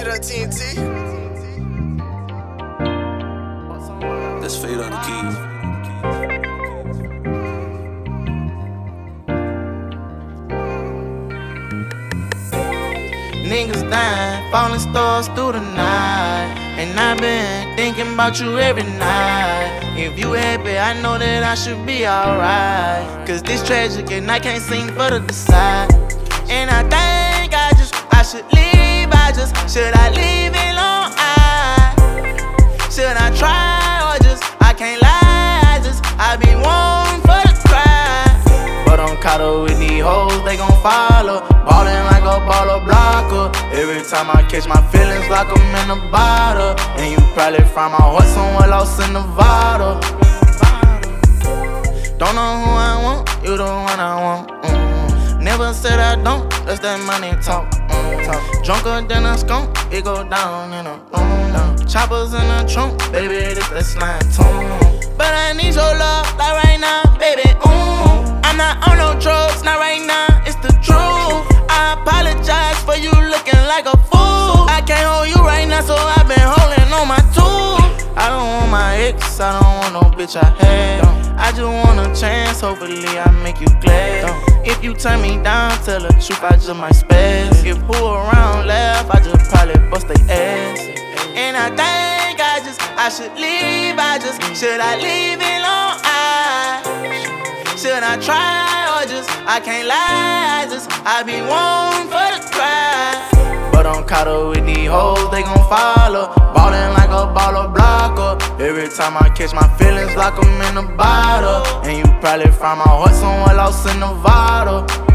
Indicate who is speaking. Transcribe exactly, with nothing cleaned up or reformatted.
Speaker 1: that T N T.
Speaker 2: That's Fade on the keys.
Speaker 3: Niggas dying, falling stars through the night. And I've been thinking about you every night. If you happy, I know that I should be alright. Cause this tragic and I can't seem for to decide. And I think I just, I should leave. I just, should I leave it long? I, should I try or just, I can't lie. I just, I be wanting for the cry. But I'm caught up with these hoes, they gon' follow. Ballin' like a baller blocker. Every time I catch my feelings like I'm in a bottle. And you probably find my heart somewhere lost in Nevada. Don't know who I want, you the one I want. Mm-hmm. Never said I don't, that's that money talk. Mm-hmm. talk. Drunker than a skunk, it go down in a room. Choppers in the trunk, baby, this that slime tune. But I need your love, like right now, baby. Ooh. I'm not on no drugs, not right now, it's the truth. I apologize for you looking like a fool. I can't hold you right now, so I've been holding on my tool. I don't want my ex, I don't want no bitch I had. I just want a chance, hopefully I make you glad. If you turn me down, tell the truth, I just might spaz. If who around laugh, I just probably bust they ass. And I think I just, I should leave. I just, should I leave it long? I, should I try or just, I can't lie. I just, I be wanting for the cry. But I'm caught up with these hoes, they gon' follow. Ballin' like a baller blocker. Every time I catch my feelings like I'm in a bottle. And you probably find my heart somewhere lost in Nevada.